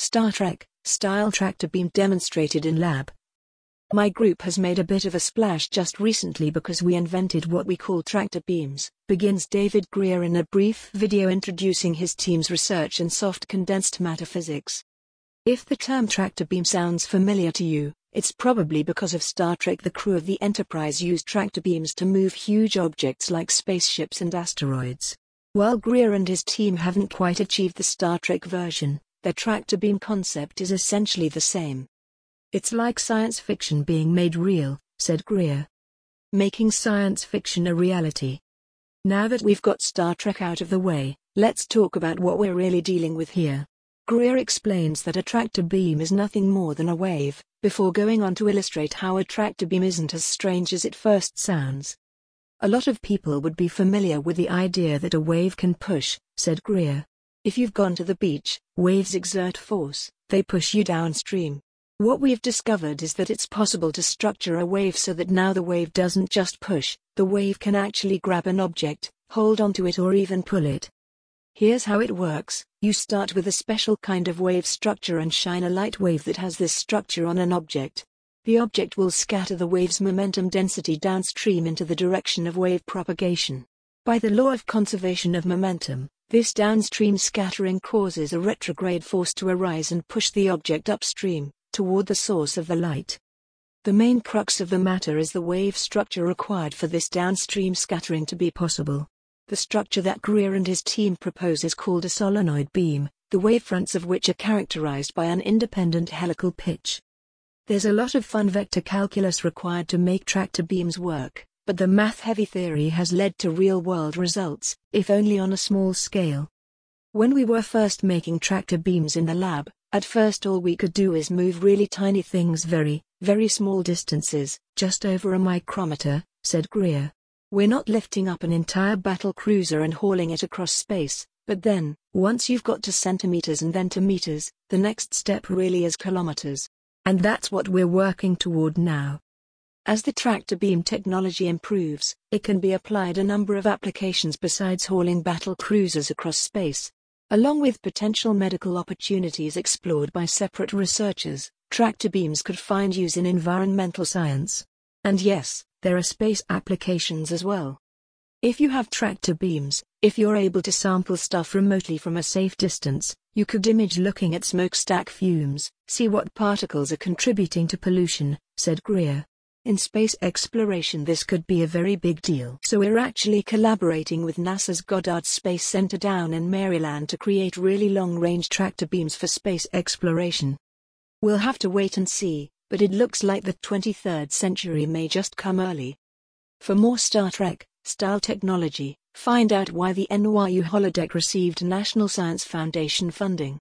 Star Trek style tractor beam demonstrated in lab. My group has made a bit of a splash just recently because we invented what we call tractor beams, begins David Greer in a brief video introducing his team's research in soft condensed matter physics. If the term tractor beam sounds familiar to you, it's probably because of Star Trek. The crew of the Enterprise used tractor beams to move huge objects like spaceships and asteroids. While Greer and his team haven't quite achieved the Star Trek version, their tractor beam concept is essentially the same. It's like science fiction being made real, said Greer. Making science fiction a reality. Now that we've got Star Trek out of the way, let's talk about what we're really dealing with here. Greer explains that a tractor beam is nothing more than a wave, before going on to illustrate how a tractor beam isn't as strange as it first sounds. A lot of people would be familiar with the idea that a wave can push, said Greer. If you've gone to the beach, waves exert force, they push you downstream. What we've discovered is that it's possible to structure a wave so that now the wave doesn't just push, the wave can actually grab an object, hold onto it or even pull it. Here's how it works. You start with a special kind of wave structure and shine a light wave that has this structure on an object. The object will scatter the wave's momentum density downstream into the direction of wave propagation. By the law of conservation of momentum, this downstream scattering causes a retrograde force to arise and push the object upstream, toward the source of the light. The main crux of the matter is the wave structure required for this downstream scattering to be possible. The structure that Greer and his team propose is called a solenoid beam, the wavefronts of which are characterized by an independent helical pitch. There's a lot of fun vector calculus required to make tractor beams work, but the math-heavy theory has led to real-world results, if only on a small scale. When we were first making tractor beams in the lab, at first all we could do is move really tiny things very, very small distances, just over a micrometer, said Greer. We're not lifting up an entire battle cruiser and hauling it across space, but then, once you've got to centimeters and then to meters, the next step really is kilometers. And that's what we're working toward now. As the tractor beam technology improves, it can be applied a number of applications besides hauling battle cruisers across space. Along with potential medical opportunities explored by separate researchers, tractor beams could find use in environmental science. And yes, there are space applications as well. If you have tractor beams, if you're able to sample stuff remotely from a safe distance, you could image looking at smokestack fumes, see what particles are contributing to pollution, said Greer. In space exploration this could be a very big deal. So we're actually collaborating with NASA's Goddard Space Center down in Maryland to create really long-range tractor beams for space exploration. We'll have to wait and see, but it looks like the 23rd century may just come early. For more Star Trek style technology, find out why the NYU holodeck received National Science Foundation funding.